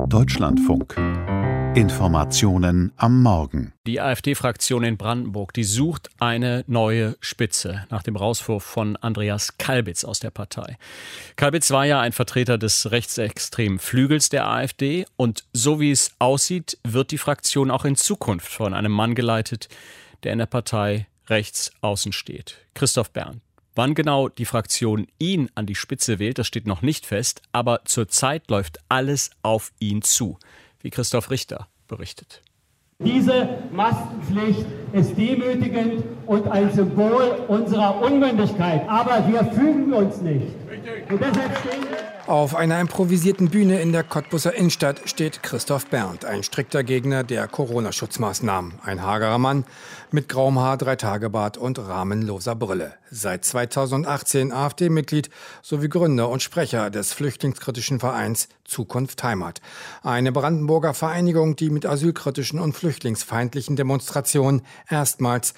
Deutschlandfunk. Informationen am Morgen. Die AfD-Fraktion in Brandenburg, die sucht eine neue Spitze nach dem Rauswurf von Andreas Kalbitz aus der Partei. Kalbitz war ja ein Vertreter des rechtsextremen Flügels der AfD und so wie es aussieht, wird die Fraktion auch in Zukunft von einem Mann geleitet, der in der Partei rechts außen steht. Christoph Berndt. Wann genau die Fraktion ihn an die Spitze wählt, das steht noch nicht fest, aber zurzeit läuft alles auf ihn zu, wie Christoph Richter berichtet. Diese Maskenpflicht ist demütigend und ein Symbol unserer Unmündigkeit, aber wir fügen uns nicht. Und deshalb stehen wir. Auf einer improvisierten Bühne in der Cottbuser Innenstadt steht Christoph Berndt, ein strikter Gegner der Corona-Schutzmaßnahmen. Ein hagerer Mann mit grauem Haar, 3-Tage-Bart und rahmenloser Brille. Seit 2018 AfD-Mitglied sowie Gründer und Sprecher des flüchtlingskritischen Vereins Zukunft Heimat. Eine Brandenburger Vereinigung, die mit asylkritischen und flüchtlingsfeindlichen Demonstrationen erstmals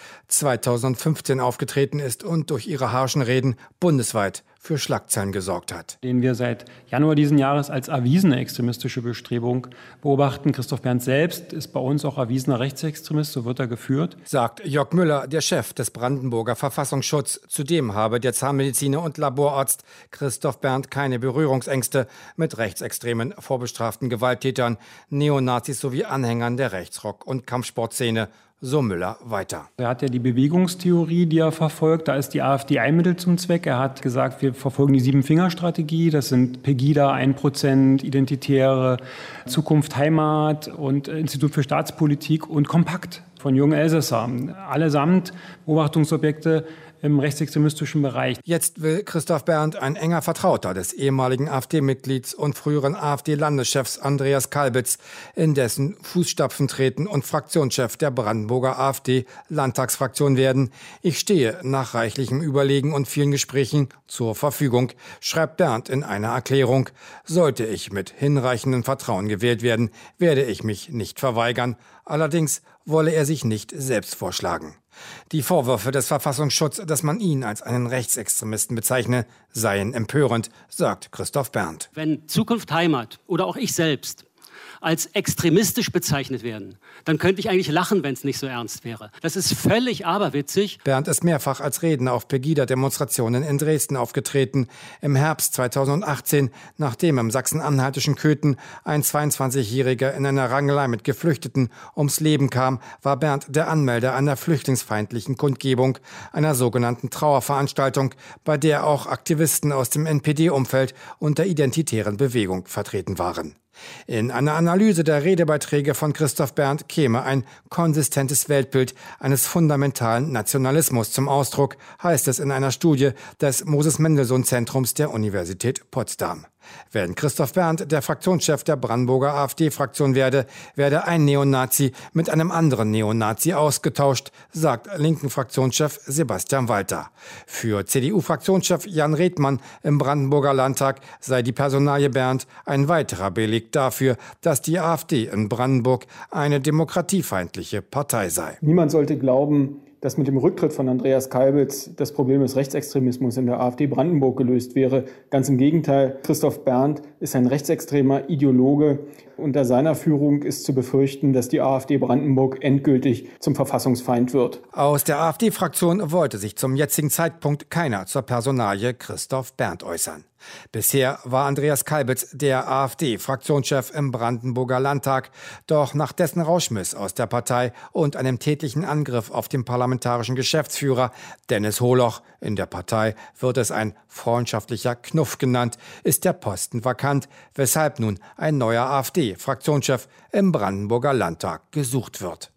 2015 aufgetreten ist und durch ihre harschen Reden bundesweit für Schlagzeilen gesorgt hat. Den wir seit Januar diesen Jahres als erwiesene extremistische Bestrebung beobachten. Christoph Berndt selbst ist bei uns auch erwiesener Rechtsextremist, so wird er geführt. Sagt Jörg Müller, der Chef des Brandenburger Verfassungsschutzes. Zudem habe der Zahnmediziner und Laborarzt Christoph Berndt keine Berührungsängste mit rechtsextremen, vorbestraften Gewalttätern, Neonazis sowie Anhängern der Rechtsrock- und Kampfsportszene. So Müller weiter. Er hat ja die Bewegungstheorie, die er verfolgt. Da ist die AfD ein Mittel zum Zweck. Er hat gesagt, wir verfolgen die 7-Finger-Strategie. Das sind Pegida, 1%, Identitäre, Zukunft Heimat und Institut für Staatspolitik und Kompakt von Jungen Elsässer. Allesamt Beobachtungsobjekte im rechtsextremistischen Bereich. Jetzt will Christoph Berndt, ein enger Vertrauter des ehemaligen AfD-Mitglieds und früheren AfD-Landeschefs Andreas Kalbitz, in dessen Fußstapfen treten und Fraktionschef der Brandenburger AfD-Landtagsfraktion werden. Ich stehe nach reichlichem Überlegen und vielen Gesprächen zur Verfügung, schreibt Berndt in einer Erklärung. Sollte ich mit hinreichendem Vertrauen gewählt werden, werde ich mich nicht verweigern. Allerdings wolle er sich nicht selbst vorschlagen. Die Vorwürfe des Verfassungsschutzes, dass man ihn als einen Rechtsextremisten bezeichne, seien empörend, sagt Christoph Berndt. Wenn Zukunft Heimat oder auch ich selbst als extremistisch bezeichnet werden, dann könnte ich eigentlich lachen, wenn es nicht so ernst wäre. Das ist völlig aberwitzig. Berndt ist mehrfach als Redner auf Pegida-Demonstrationen in Dresden aufgetreten. Im Herbst 2018, nachdem im sachsen-anhaltischen Köthen ein 22-Jähriger in einer Rangelei mit Geflüchteten ums Leben kam, war Berndt der Anmelder einer flüchtlingsfeindlichen Kundgebung, einer sogenannten Trauerveranstaltung, bei der auch Aktivisten aus dem NPD-Umfeld und der identitären Bewegung vertreten waren. In einer Analyse der Redebeiträge von Christoph Berndt käme ein konsistentes Weltbild eines fundamentalen Nationalismus zum Ausdruck, heißt es in einer Studie des Moses-Mendelssohn-Zentrums der Universität Potsdam. Wenn Christoph Berndt der Fraktionschef der Brandenburger AfD-Fraktion werde ein Neonazi mit einem anderen Neonazi ausgetauscht, sagt linken Fraktionschef Sebastian Walter. Für CDU-Fraktionschef Jan Redmann im Brandenburger Landtag sei die Personalie Berndt ein weiterer Beleg dafür, dass die AfD in Brandenburg eine demokratiefeindliche Partei sei. Niemand sollte glauben, dass mit dem Rücktritt von Andreas Kalbitz das Problem des Rechtsextremismus in der AfD Brandenburg gelöst wäre. Ganz im Gegenteil, Christoph Berndt ist ein rechtsextremer Ideologe. Unter seiner Führung ist zu befürchten, dass die AfD Brandenburg endgültig zum Verfassungsfeind wird. Aus der AfD-Fraktion wollte sich zum jetzigen Zeitpunkt keiner zur Personalie Christoph Berndt äußern. Bisher war Andreas Kalbitz der AfD-Fraktionschef im Brandenburger Landtag. Doch nach dessen Rauschmiss aus der Partei und einem tätlichen Angriff auf den parlamentarischen Geschäftsführer Dennis Holoch, in der Partei wird es ein freundschaftlicher Knuff genannt, ist der Posten vakant, weshalb nun ein neuer AfD-Fraktionschef im Brandenburger Landtag gesucht wird.